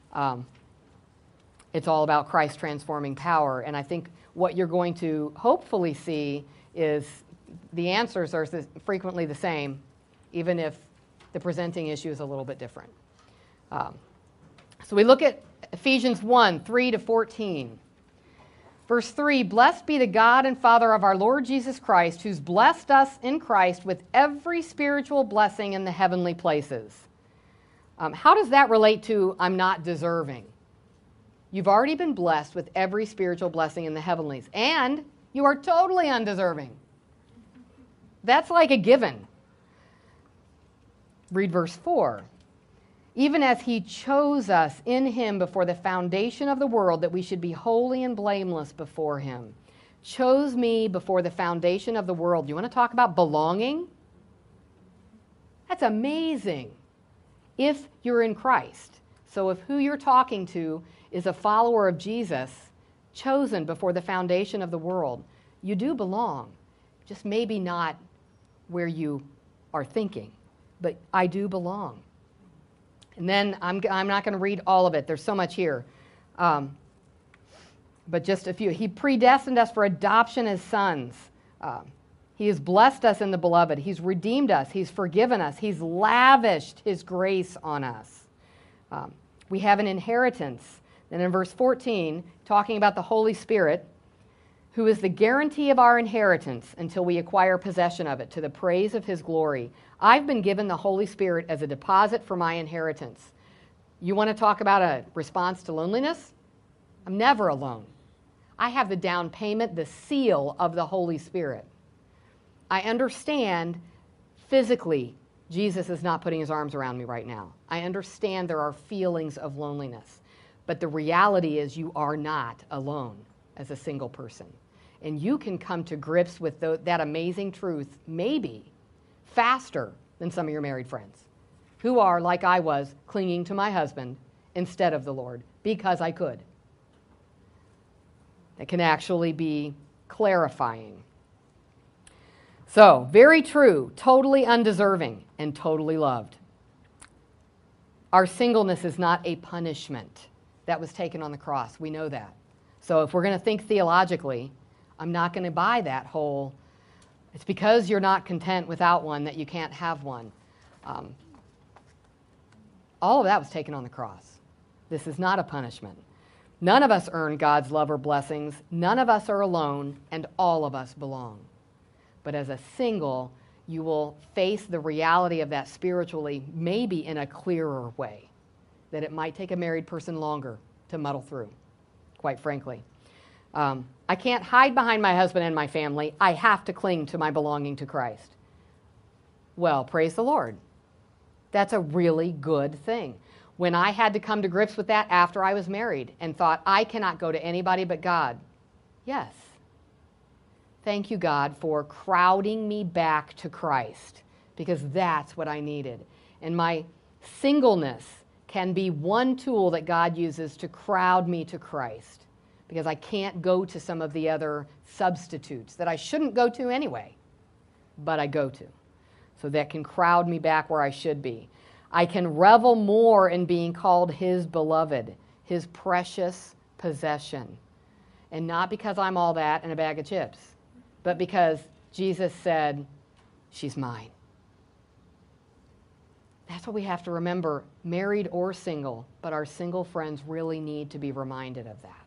Speaker 1: it's all about Christ's transforming power. And I think what you're going to hopefully see is the answers are frequently the same, even if the presenting issue is a little bit different. So we look at Ephesians 1, 3 to 14. Verse 3, blessed be the God and Father of our Lord Jesus Christ, who's blessed us in Christ with every spiritual blessing in the heavenly places. How does that relate to I'm not deserving? You've already been blessed with every spiritual blessing in the heavenlies, and you are totally undeserving. That's like a given. Read verse 4. Even as he chose us in him before the foundation of the world, that we should be holy and blameless before him. Chose me before the foundation of the world. You want to talk about belonging? That's amazing. If you're in Christ. So if who you're talking to is a follower of Jesus, chosen before the foundation of the world, you do belong. Just maybe not where you are thinking, but I do belong. And then I'm not going to read all of it. There's so much here. But just a few. He predestined us for adoption as sons. He has blessed us in the beloved. He's redeemed us. He's forgiven us. He's lavished his grace on us. We have an inheritance. And in verse 14, talking about the Holy Spirit, who is the guarantee of our inheritance until we acquire possession of it, to the praise of his glory. I've been given the Holy Spirit as a deposit for my inheritance. You want to talk about a response to loneliness? I'm never alone. I have the down payment, the seal of the Holy Spirit. I understand physically Jesus is not putting his arms around me right now. I understand there are feelings of loneliness. But the reality is you are not alone as a single person. And you can come to grips with that amazing truth, maybe faster than some of your married friends who are, like I was, clinging to my husband instead of the Lord because I could. It can actually be clarifying. So, very true, totally undeserving, and totally loved. Our singleness is not a punishment that was taken on the cross. We know that. So if we're going to think theologically, I'm not going to buy that whole, it's because you're not content without one that you can't have one. All of that was taken on the cross. This is not a punishment. None of us earn God's love or blessings. None of us are alone, and all of us belong. But as a single, you will face the reality of that spiritually, maybe in a clearer way, that it might take a married person longer to muddle through, quite frankly. I can't hide behind my husband and my family. I have to cling to my belonging to Christ. Well, praise the Lord. That's a really good thing. When I had to come to grips with that after I was married and thought, I cannot go to anybody but God. Yes. Thank you, God, for crowding me back to Christ, because that's what I needed. And my singleness can be one tool that God uses to crowd me to Christ, because I can't go to some of the other substitutes that I shouldn't go to anyway, but I go to. So that can crowd me back where I should be. I can revel more in being called His beloved, His precious possession. And not because I'm all that and a bag of chips, but because Jesus said, she's mine. That's what we have to remember, married or single, but our single friends really need to be reminded of that.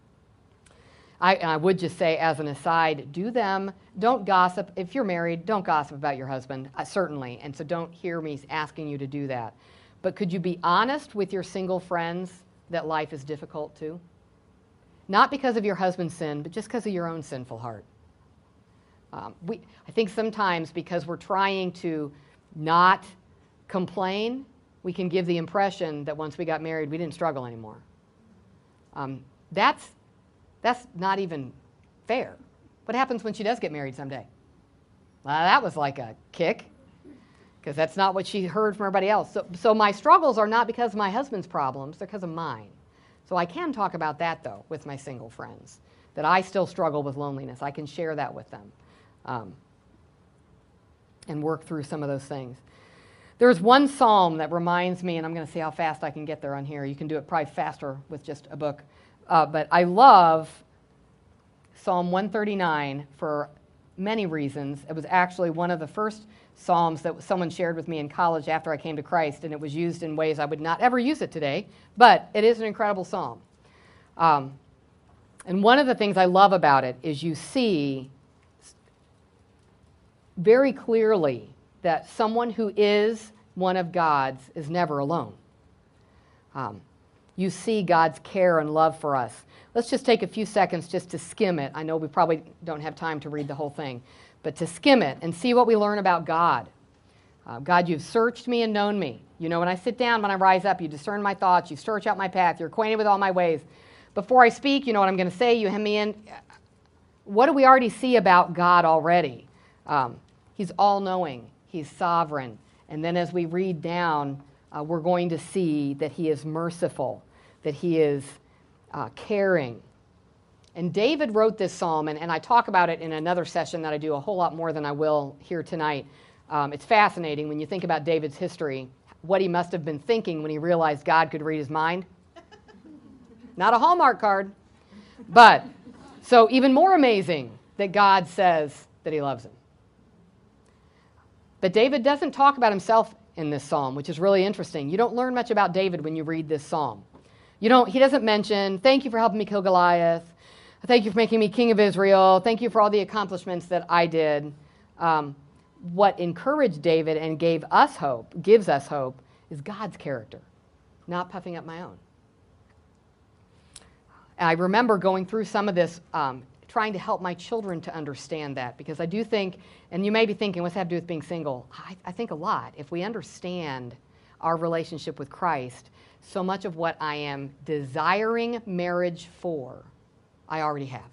Speaker 1: I would just say, as an aside, don't gossip. If you're married, don't gossip about your husband, certainly, and so don't hear me asking you to do that. But could you be honest with your single friends that life is difficult too? Not because of your husband's sin, but just because of your own sinful heart. I think sometimes because we're trying to not complain, we can give the impression that once we got married, we didn't struggle anymore. That's not even fair. What happens when she does get married someday? Well, that was like a kick, because that's not what she heard from everybody else. So my struggles are not because of my husband's problems, they're because of mine. So I can talk about that, though, with my single friends, that I still struggle with loneliness. I can share that with them. And work through some of those things. There's one psalm that reminds me, and I'm going to see how fast I can get there on here. You can do it probably faster with just a book. But I love Psalm 139 for many reasons. It was actually one of the first psalms that someone shared with me in college after I came to Christ, and it was used in ways I would not ever use it today, but it is an incredible psalm. And one of the things I love about it is you see very clearly that someone who is one of God's is never alone. You see God's care and love for us. Let's just take a few seconds just to skim it. I know we probably don't have time to read the whole thing, but to skim it and see what we learn about God. God, you've searched me and known me. You know, when I sit down, when I rise up, you discern my thoughts, you search out my path, you're acquainted with all my ways. Before I speak, you know what I'm going to say, you hem me in. What do we already see about God already? He's all-knowing. He's sovereign. And then as we read down, we're going to see that he is merciful, that he is caring. And David wrote this psalm, and I talk about it in another session that I do a whole lot more than I will here tonight. It's fascinating when you think about David's history, what he must have been thinking when he realized God could read his mind. Not a Hallmark card. But, so even more amazing that God says that he loves him. But David doesn't talk about himself in this psalm, which is really interesting. You don't learn much about David when you read this psalm. He doesn't mention, thank you for helping me kill Goliath. Thank you for making me king of Israel. Thank you for all the accomplishments that I did. What encouraged David and gives us hope, is God's character, not puffing up my own. I remember going through some of this, trying to help my children to understand that, because I do think, and you may be thinking, what's that have to do with being single? I think a lot. If we understand our relationship with Christ, so much of what I am desiring marriage for, I already have.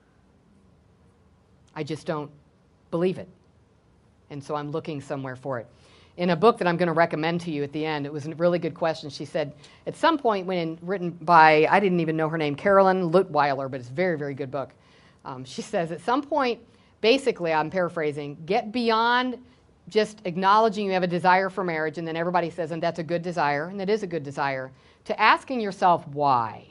Speaker 1: I just don't believe it. And so I'm looking somewhere for it. In a book that I'm going to recommend to you at the end, it was a really good question. She said, at some point when written by, I didn't even know her name, Carolyn Lutweiler, but it's a very, very good book. She says, at some point, basically, I'm paraphrasing, get beyond just acknowledging you have a desire for marriage, and then everybody says, and that's a good desire, and it is a good desire, to asking yourself why.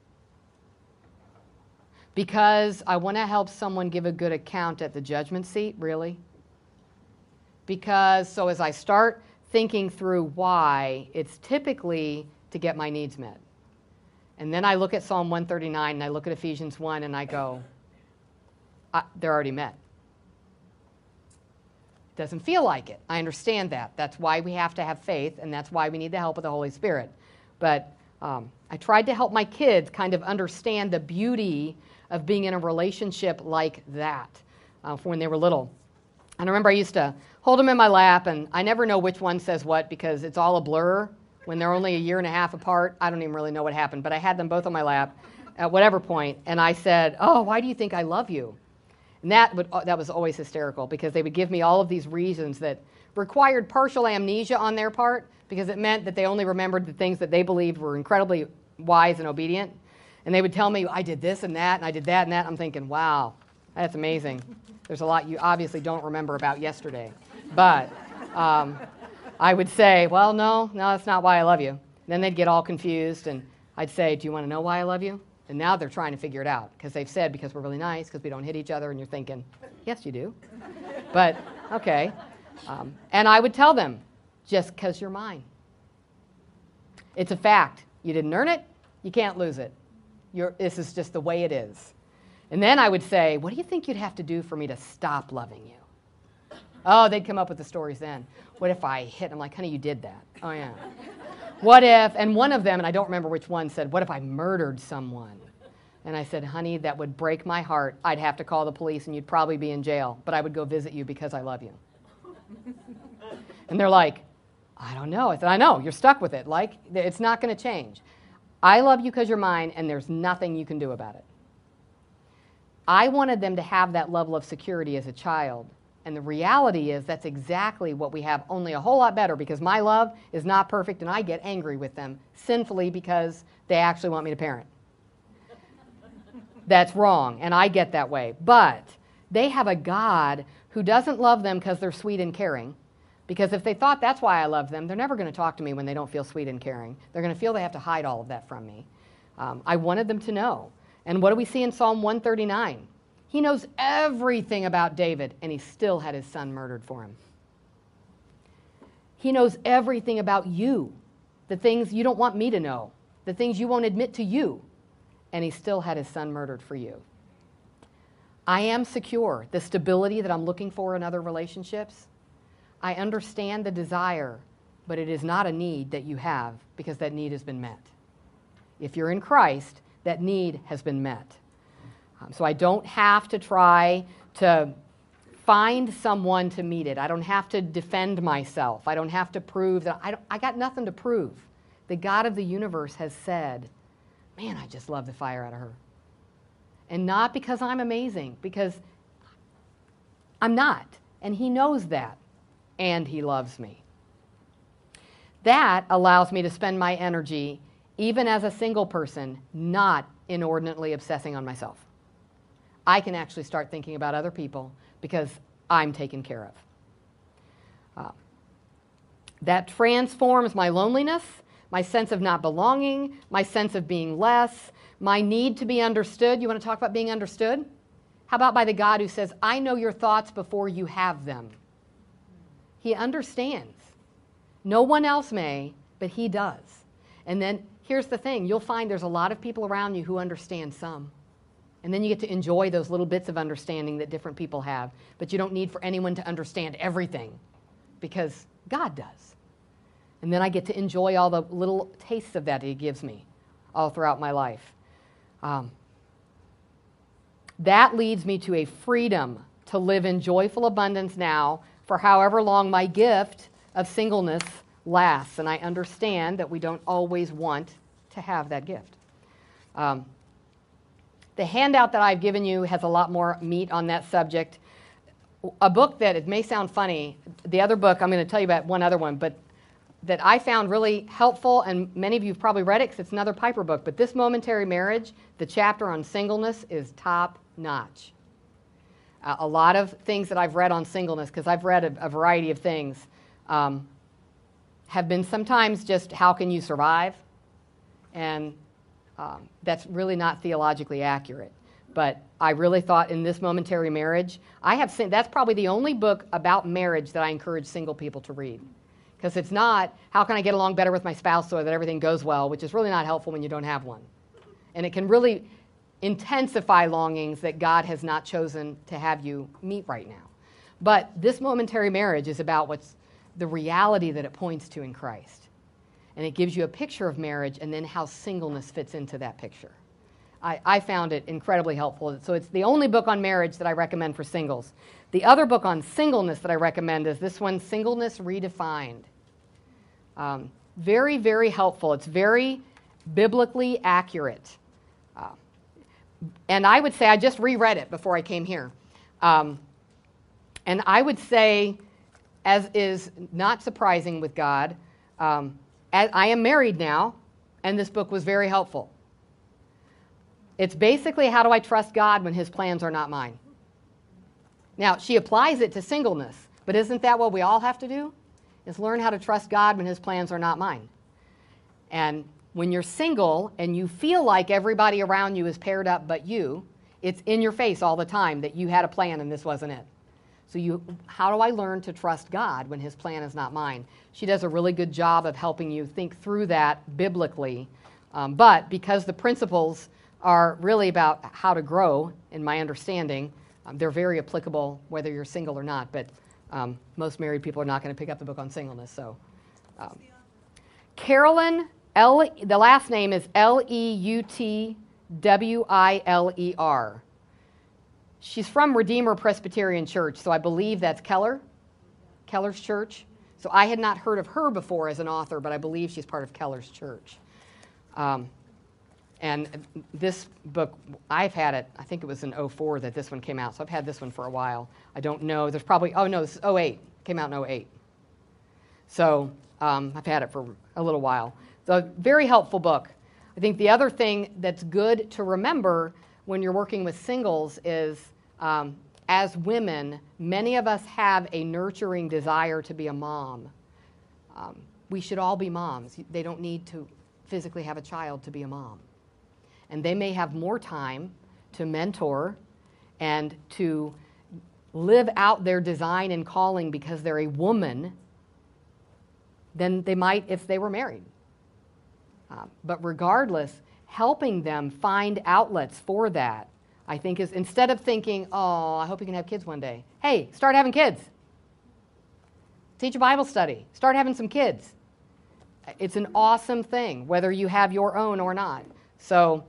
Speaker 1: Because I want to help someone give a good account at the judgment seat, really? Because, so as I start thinking through why, it's typically to get my needs met. And then I look at Psalm 139 and I look at Ephesians 1 and I go, they're already met. Doesn't feel like it. I understand that. That's why we have to have faith, and that's why we need the help of the Holy Spirit. But I tried to help my kids kind of understand the beauty of being in a relationship like that for when they were little. And I remember I used to hold them in my lap, and I never know which one says what because it's all a blur. When they're only a year and a half apart, I don't even really know what happened. But I had them both on my lap at whatever point, and I said, oh, why do you think I love you? And that was always hysterical because they would give me all of these reasons that required partial amnesia on their part because it meant that they only remembered the things that they believed were incredibly wise and obedient. And they would tell me, I did this and that, and I did that and that. I'm thinking, wow, that's amazing. There's a lot you obviously don't remember about yesterday. But I would say, well, no, that's not why I love you. And then they'd get all confused, and I'd say, do you want to know why I love you? And now they're trying to figure it out because they've said because we're really nice, because we don't hit each other, and you're thinking, yes, you do. But, okay. And I would tell them, just because you're mine. It's a fact. You didn't earn it. You can't lose it. This is just the way it is. And then I would say, what do you think you'd have to do for me to stop loving you? Oh, they'd come up with the stories then. What if I hit? I'm like, honey, you did that. Oh, yeah. What if, and one of them, and I don't remember which one, said, what if I murdered someone? And I said, honey, that would break my heart. I'd have to call the police and you'd probably be in jail, but I would go visit you because I love you. And they're like, I don't know. I said, I know, you're stuck with it. Like, it's not going to change. I love you because you're mine, and there's nothing you can do about it. I wanted them to have that level of security as a child. And the reality is that's exactly what we have, only a whole lot better because my love is not perfect and I get angry with them sinfully because they actually want me to parent. That's wrong, and I get that way. But they have a God who doesn't love them because they're sweet and caring. Because if they thought that's why I love them, they're never going to talk to me when they don't feel sweet and caring. They're going to feel they have to hide all of that from me. I wanted them to know. And what do we see in Psalm 139? He knows everything about David, and he still had his son murdered for him. He knows everything about you, the things you don't want me to know, the things you won't admit to you, and he still had his son murdered for you. I am secure, the stability that I'm looking for in other relationships. I understand the desire, but it is not a need that you have because that need has been met. If you're in Christ, that need has been met. So I don't have to try to find someone to meet it. I don't have to defend myself. I don't have to prove that. I got nothing to prove. The God of the universe has said, man, I just love the fire out of her. And not because I'm amazing, because I'm not. And he knows that. And he loves me. That allows me to spend my energy, even as a single person, not inordinately obsessing on myself. I can actually start thinking about other people because I'm taken care of. That transforms my loneliness, my sense of not belonging, my sense of being less, my need to be understood. You want to talk about being understood? How about by the God who says, I know your thoughts before you have them? He understands. No one else may, but he does. And then here's the thing. You'll find there's a lot of people around you who understand some. And then you get to enjoy those little bits of understanding that different people have. But you don't need for anyone to understand everything because God does. And then I get to enjoy all the little tastes of that he gives me all throughout my life. That leads me to a freedom to live in joyful abundance now for however long my gift of singleness lasts. And I understand that we don't always want to have that gift. The handout that I've given you has a lot more meat on that subject. A book that, it may sound funny, the other book, I'm going to tell you about one other one, but that I found really helpful, and many of you have probably read it because it's another Piper book, but This Momentary Marriage, the chapter on singleness, is top notch. A lot of things that I've read on singleness, because I've read a variety of things, have been sometimes just how can you survive, and that's really not theologically accurate. But I really thought in This Momentary Marriage, that's probably the only book about marriage that I encourage single people to read. Because it's not, how can I get along better with my spouse so that everything goes well, which is really not helpful when you don't have one. And it can really intensify longings that God has not chosen to have you meet right now. But This Momentary Marriage is about what's the reality that it points to in Christ. And it gives you a picture of marriage and then how singleness fits into that picture. I found it incredibly helpful. So it's the only book on marriage that I recommend for singles. The other book on singleness that I recommend is this one, Singleness Redefined. Very, very helpful. It's very biblically accurate. And I would say, I just reread it before I came here. And I would say, as is not surprising with God, I am married now, and this book was very helpful. It's basically, how do I trust God when his plans are not mine? Now, she applies it to singleness, but isn't that what we all have to do? Is learn how to trust God when his plans are not mine. And when you're single and you feel like everybody around you is paired up but you, it's in your face all the time that you had a plan and this wasn't it. So how do I learn to trust God when his plan is not mine? She does a really good job of helping you think through that biblically. But because the principles are really about how to grow, in my understanding, they're very applicable whether you're single or not. But most married people are not going to pick up the book on singleness. So, Carolyn, the last name is Leutwiler. She's from Redeemer Presbyterian Church, so I believe that's Keller's church. So I had not heard of her before as an author, but I believe she's part of Keller's church. And this book, I've had it, I think it was in 2004 that this one came out, so I've had this one for a while. I don't know, there's probably, oh no, this is 2008, came out in 2008. So I've had it for a little while. So very helpful book. I think the other thing that's good to remember when you're working with singles is, as women, many of us have a nurturing desire to be a mom. We should all be moms. They don't need to physically have a child to be a mom. And they may have more time to mentor and to live out their design and calling because they're a woman than they might if they were married. But regardless, helping them find outlets for that, I think is, instead of thinking, oh, I hope you can have kids one day. Hey, start having kids. Teach a Bible study. Start having some kids. It's an awesome thing, whether you have your own or not. So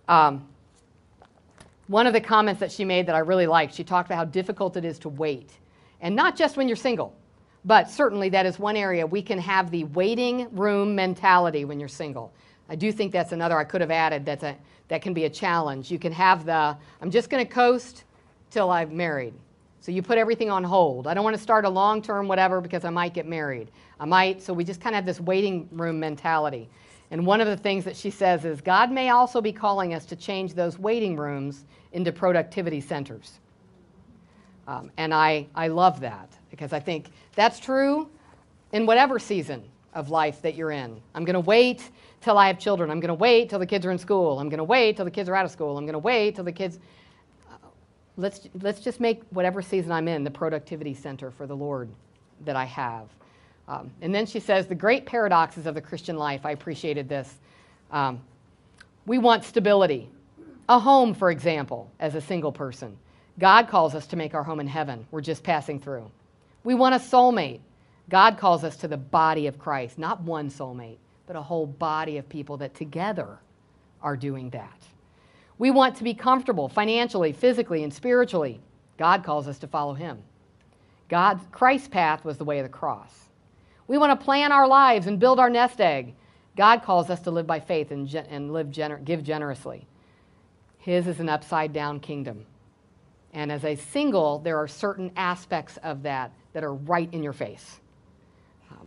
Speaker 1: one of the comments that she made that I really liked, she talked about how difficult it is to wait. And not just when you're single, but certainly that is one area we can have the waiting room mentality when you're single. I do think that's another I could have added that can be a challenge. You can have I'm just going to coast till I'm married. So you put everything on hold. I don't want to start a long-term whatever because I might get married. So we just kind of have this waiting room mentality. And one of the things that she says is God may also be calling us to change those waiting rooms into productivity centers. And I love that because I think that's true in whatever season of life that you're in. I'm going to wait till I have children. I'm going to wait till the kids are in school. I'm going to wait till the kids are out of school. I'm going to wait till the kids... Let's just make whatever season I'm in the productivity center for the Lord that I have. And then she says, the great paradoxes of the Christian life. I appreciated this. We want stability. A home, for example, as a single person. God calls us to make our home in heaven. We're just passing through. We want a soulmate. God calls us to the body of Christ. Not one soulmate, but a whole body of people that together are doing that. We want to be comfortable financially, physically, and spiritually. God calls us to follow him. Christ's path was the way of the cross. We want to plan our lives and build our nest egg. God calls us to live by faith and give generously. His is an upside-down kingdom. And as a single, there are certain aspects of that are right in your face.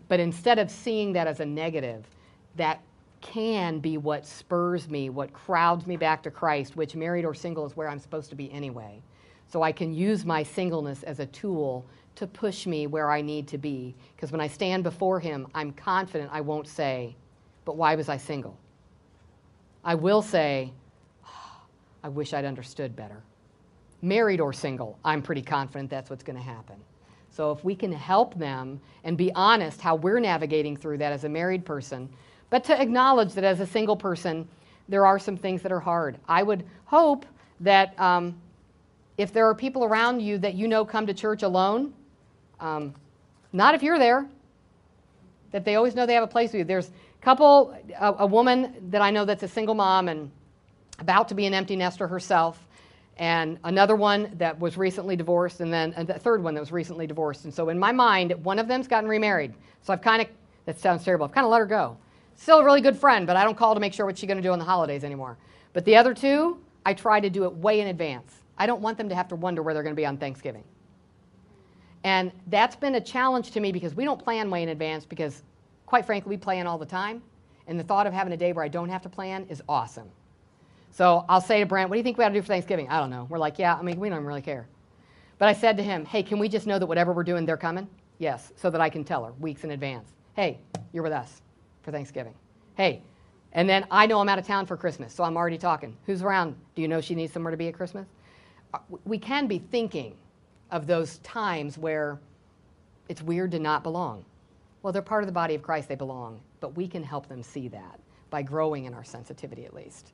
Speaker 1: But instead of seeing that as a negative, that can be what spurs me, what crowds me back to Christ, which, married or single, is where I'm supposed to be anyway. So I can use my singleness as a tool to push me where I need to be. Because when I stand before him, I'm confident I won't say, but why was I single? I will say, oh, I wish I'd understood better. Married or single, I'm pretty confident that's what's going to happen. So if we can help them and be honest how we're navigating through that as a married person, but to acknowledge that as a single person, there are some things that are hard. I would hope that if there are people around you that you know come to church alone, not if you're there, that they always know they have a place with you. There's a woman that I know that's a single mom and about to be an empty nester herself, and another one that was recently divorced, and then the third one that was recently divorced. And so in my mind, one of them's gotten remarried. So I've kind of, that sounds terrible, I've kind of let her go. Still a really good friend, but I don't call to make sure what she's going to do on the holidays anymore. But the other two, I try to do it way in advance. I don't want them to have to wonder where they're going to be on Thanksgiving. And that's been a challenge to me because we don't plan way in advance because, quite frankly, we plan all the time. And the thought of having a day where I don't have to plan is awesome. So I'll say to Brent, what do you think we ought to do for Thanksgiving? I don't know. We're like, yeah, we don't even really care. But I said to him, hey, can we just know that whatever we're doing, they're coming? Yes, so that I can tell her weeks in advance. Hey, you're with us for Thanksgiving. Hey, and then I know I'm out of town for Christmas, so I'm already talking. Who's around? Do you know she needs somewhere to be at Christmas? We can be thinking of those times where it's weird to not belong. Well, they're part of the body of Christ, they belong, but we can help them see that by growing in our sensitivity at least.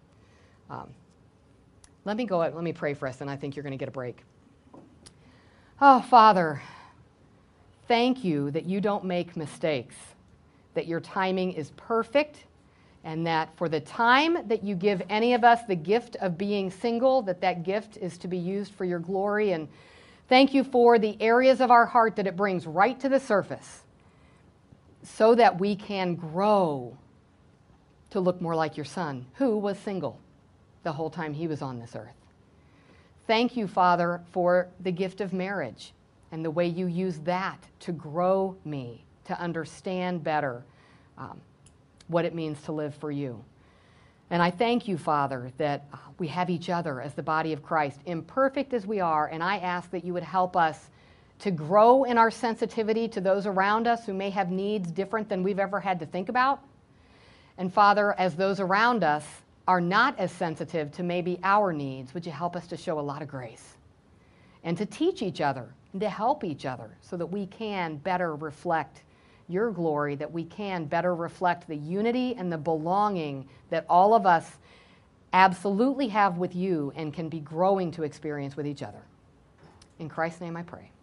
Speaker 1: Let me pray for us, and I think you're going to get a break. Oh, Father, thank you that you don't make mistakes, that your timing is perfect, and that for the time that you give any of us the gift of being single, that gift is to be used for your glory. And thank you for the areas of our heart that it brings right to the surface so that we can grow to look more like your Son, who was single the whole time he was on this earth. Thank you, Father, for the gift of marriage and the way you use that to grow me, to understand better what it means to live for you. And I thank you, Father, that we have each other as the body of Christ, imperfect as we are, and I ask that you would help us to grow in our sensitivity to those around us who may have needs different than we've ever had to think about. And Father, as those around us are not as sensitive to maybe our needs, would you help us to show a lot of grace and to teach each other and to help each other so that we can better reflect your glory, that we can better reflect the unity and the belonging that all of us absolutely have with you and can be growing to experience with each other. In Christ's name I pray.